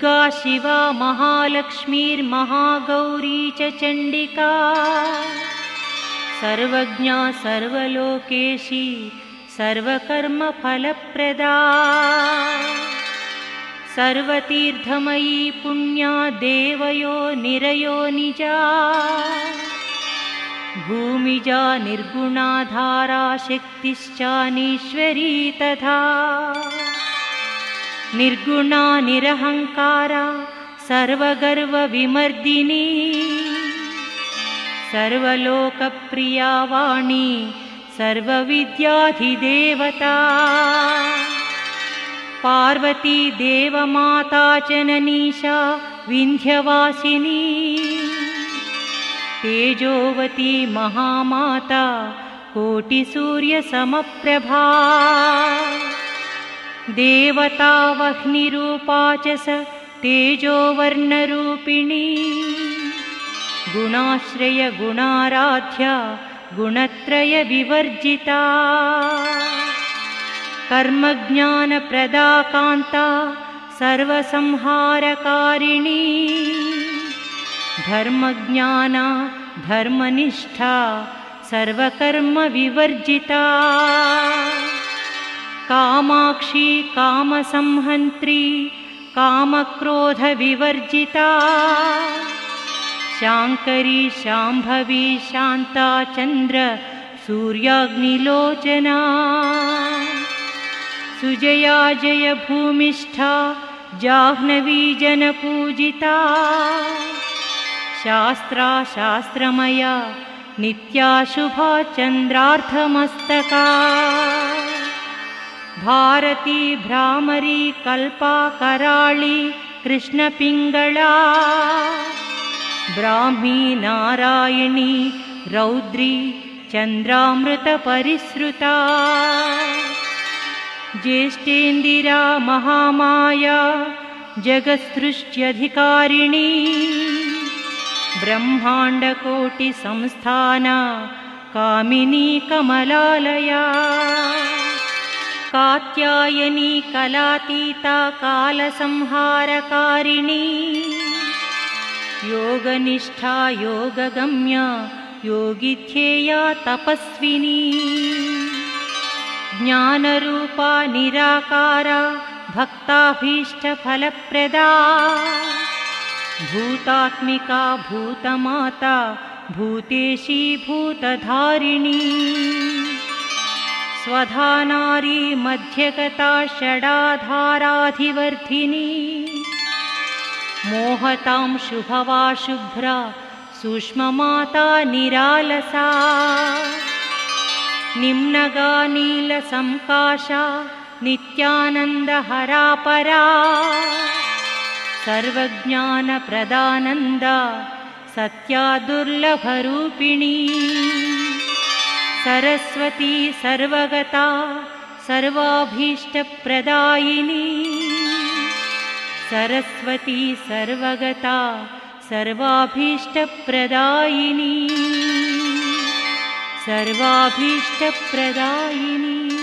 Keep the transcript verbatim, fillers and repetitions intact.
दुर्गा शिवा महालक्ष्मीर्महागौरी च चण्डिका सर्वज्ञा सर्वलोकेशी सर्वकर्मफलप्रदा सर्वतीर्थमयी पुण्या देवयो निरयो निजा भूमिजा निर्गुणाधारा शक्तिश्चानीश्वरी तथा निर्गुणा निरहंकारा सर्वगर्वविमर्दिनी सर्वलोकप्रिया वाणी सर्वविद्याधिदेवता पार्वती देवमाता जननीशा विन्ध्यवासिनी तेजोवती महामाता कोटिसूर्यसमप्रभा देवता वह्निरूपा च स तेजोवर्णरूपिणी गुणाश्रय गुणाराध्या गुणत्रयविवर्जिता कर्मज्ञानप्रदा कान्ता सर्वसंहारकारिणी धर्मज्ञाना धर्मनिष्ठा सर्वकर्मविवर्जिता कामाक्षी कामसंहन्त्री कामक्रोधविवर्जिता शाङ्करी शाम्भवी शान्ता चन्द्र सूर्याग्निलोचना सुजया जय भूमिष्ठा जाह्नवी जनपूजिता शास्त्रा शास्त्रमया नित्या शुभा चन्द्रार्थमस्तका भारती भ्रामरी कल्पा कराळी कृष्णपिङ्गळा ब्राह्मी नारायणी रौद्री चन्द्रामृतपरिसृता ज्येष्ठेन्दिरा महामाया जगत्सृष्ट्यधिकारिणी ब्रह्माण्डकोटिसंस्थाना कामिनी कमलालया कात्यायनी कलातीता कालसंहारकारिणी योगनिष्ठा योगगम्या योगिध्येया तपस्विनी ज्ञानरूपा निराकारा भक्ताभीष्टफलप्रदा भूतात्मिका भूतमाता भूतेशी भूतधारिणी स्वधा नारी मध्यगता षडाधाराधिवर्धिनी मोहतां शुभवा शुभ्रा सूक्ष्ममाता निरालसा निम्नगा नीलसंकाशा नित्यानन्दहरा परा सर्वज्ञानप्रदानन्दा सत्या दुर्लभरूपिणी सरस्वती सर्वगता सर्वाभीष्टप्रदायिनी सरस्वती सर्वगता सर्वाभीष्टप्रदायिनी सर्वाभीष्टप्रदायिनी।